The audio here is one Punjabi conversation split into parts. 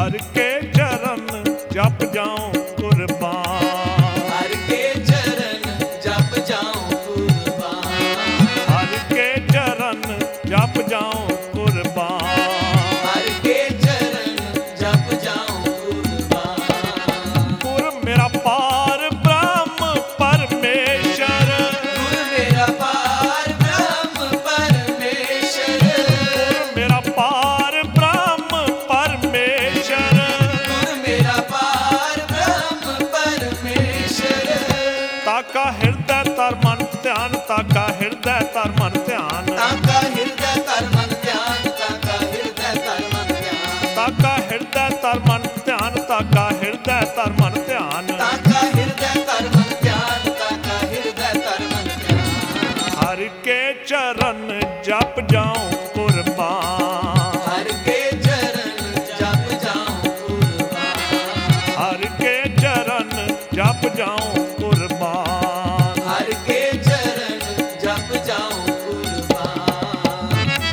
ਹਰ ਕੇ ਚਰਨ ਜਪ ਜਾਉ ਕੁਰਬਾਨ। ਹਰ ਕੇ ਚਰਨ ਜਪ ਜਾਉ ਕੁਰਬਾਨ। ਹਰ ਕੇ ਚਰਨ ਜਪ ਜਾਉ ਕੁਰਬਾਨ। ਹਰ ਕੇ ਚਰਨ ਜਪ ਜਾਉ ਕੁਰਬਾਨ। ਗੁਰ ਮੇਰਾ ਪਾਰ ਬ੍ਰਹਮ ਪਰਮੇਸ਼ਰ। ਗੁਰ ਮੇਰਾ ਪਾਰ ਬ੍ਰਹਮ ਪਰਮੇਸ਼ਰ। ਗੁਰ ਮੇਰਾ ਪਾਰ ਬ੍ਰਹਮ ਪਰਮੇਸ਼ਰ। ਗੁਰ ਮੇਰਾ ਪਾਰ ਬ੍ਰਹਮ ਪਰਮੇਸ਼ਰ। ਤਾਕਾ ਹਿਰਦੈ ਤਰ ਮਨ ਧਿਆਨ। ਤਾਕਾ ਹਿਰਦੈ ਤਰ ਮਨ ਧਿਆਨ। ਤਾਕਾ ਹਿਰਦੈ ਤਰ ਮਨ ਧਿਆਨ। ਤਾਕਾ ਹਿਰਦੈ ਤਰ ਮਨ ਧਿਆਨ। ਤਾਕਾ ਹਿਰਦੈ ਤਰ ਮਨ ਧਿਆਨ। ਤਾਕਾ ਹਿਰਦੈ ਤਰ ਮਨ ਧਿਆਨ। ਤਾਕਾ ਹਿਰਦੈ ਤਰ ਮਨ ਧਿਆਨ। ਤਾਕਾ ਹਿਰਦੈ ਤਰ ਮਨ ਧਿਆਨ। ਹਰ ਕੇ ਚਰਨ ਜਪ ਜਾਉ ਕੁਰਬਾਨ। ਹਰ ਕੇ ਚਰਨ ਜਪ ਜਾਉ ਕੁਰਬਾਨ। ਹਰ ਕੇ ਚਰਨ ਜਪ ਜਾਉ ਕੁਰਬਾਨ। ਹਰ ਕੇ ਚਰਨ ਜਪ ਜਾਉ ਕੁਰਬਾਨ।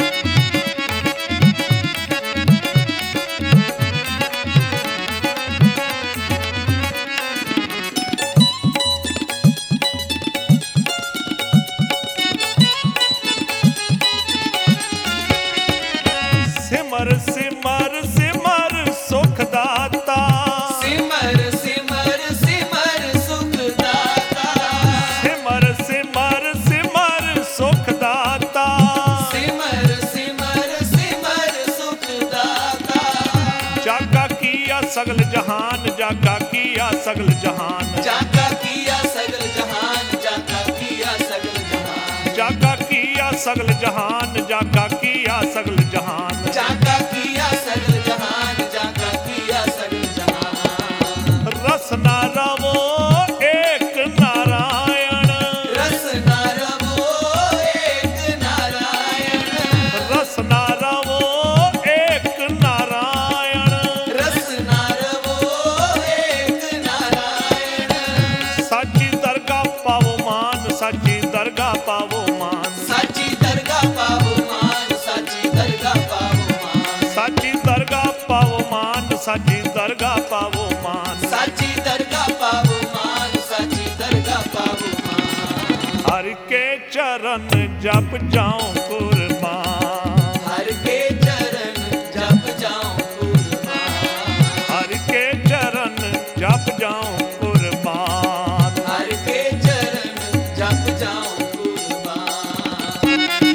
ਸਿਮਰ ਸਿਮਰ ਸਿਮਰ ਸੁਖ ਦਾਤਾ। ਸਿਮਰ ਸਿਮਰ ਸਿਮਰ ਸੁਖ ਦਾਤਾ। ਸਿਮਰ ਸਿਮਰ ਸਿਮਰ ਸੁਖ ਦਾਤਾ। ਸਿਮਰ ਸਿਮਰ ਸਿਮਰ ਸੁਖ ਦਾਤਾ। ਜਾਗਾ ਕੀਆ ਸਗਲ ਜਹਾਨ। ਜਾਗਾ ਕੀਆ ਸਗਲ ਜਹਾਨ। ਜਾਗਾ ਕੀਆ ਸਗਲ ਜਹਾਨ। ਜਾਗਾ ਕੀਆ ਸਗਲ ਜਹਾਨ। ਜਾਗਾ ਕੀਆ ਸਗਲ ਜਹਾਨ। ਜਾਗਾ ਕੀਆ ਸਗਲ ਜਹਾਨ। ਜਾਗਾ ਕੀਆ ਸਗਲ ਜਹਾਨ। ਜਾਗਾ ਕੀਆ ਸਗਲ ਜਹਾਨ। ਰਸਨਾ ਰਵੋ ਏਕ ਨਾਰਾਇਣ। ਰਸਨਾ ਰਵੋ ਏਕ ਨਾਰਾਇਣ। ਰਸਨਾ ਰਵੋ ਏਕ ਨਾਰਾਇਣ। ਰਸਨਾ ਰਵੋ ਏਕ ਨਾਰਾਇਣ। ਸਾਚੀ ਦਰਗਾਹ ਪਾਵੋ ਮਾਨ। ਸਾਚੀ ਦਰਗਾਹ ਪਾਵੋ ਮਾਨ। ਸਾਚੀ ਦਰਗਾਹ ਪਾਵੋ ਮਾਨ। ਸਾਚੀ ਦਰਗਾਹ ਪਾਵੋ ਮਾਨ। ਸਾਚੀ ਦਰਗਾਹ ਪਾਵੋ ਮਾਨ। ਸਾਚੀ ਦਰਗਾਹ ਪਾਵੋ ਮਾਨ। ਸਾਚੀ ਦਰਗਾਹ ਪਾਵੋ ਮਾਨ। ਸਾਚੀ ਦਰਗਾਹ ਪਾਵੋ ਮਾਨ। ਹਰ ਕੇ ਚਰਨ ਜਪ ਜਾਉ ਕੁਰਬਾਨ। ਹਰ ਕੇ ਚਰਨ ਜਪ ਜਾਉ ਕੁਰਬਾਨ। ਹਰ ਕੇ ਚਰਨ ਜਪ ਜਾਉ ਕੁਰਬਾਨ। ਹਰ ਕੇ ਚਰਨ ਜਪ ਜਾਉ ਕੁਰਬਾਨ।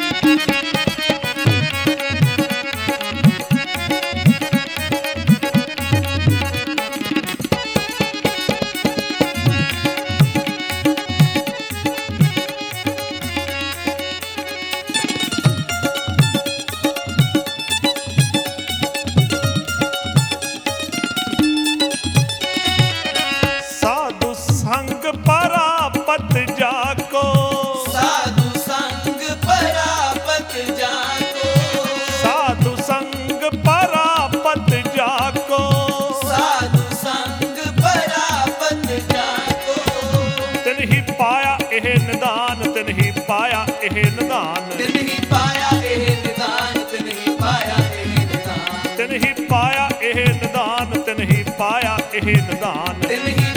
ਸਾਧੂ ਸੰਗ ਪਰਾਪਤ ਜਾਕੋ। ਸਾਧੂ ਸੰਗ ਪਰਾਪਤ ਜਾਕੋ। ਸਾਧੂ ਸੰਗ ਪਰਾਪਤ ਜਾਕੋ। ਸਾਧੂ ਸੰਗ ਪਰਾਪਤ ਜਾਕੋ। ਤਿਨ ਹੀ ਪਾਇਆ ਇਹ ਨਿਦਾਨ। ਤਿਨ ਹੀ ਪਾਇਆ ਇਹ ਨਿਦਾਨ। ਤਿਨ ਹੀ ਪਾਇਆ ਇਹ ਨਿਦਾਨ। ਤਿਨ ਹੀ ਪਾਇਆ ਇਹ ਨਿਦਾਨ। ਤਿਨ ਹੀ ਪਾਇਆ ਇਹ ਨਿਦਾਨ। ਤਿਨ ਹੀ ਪਾਇਆ ਇਹ ਨਿਦਾਨ। ਤਿਨ ਹੀ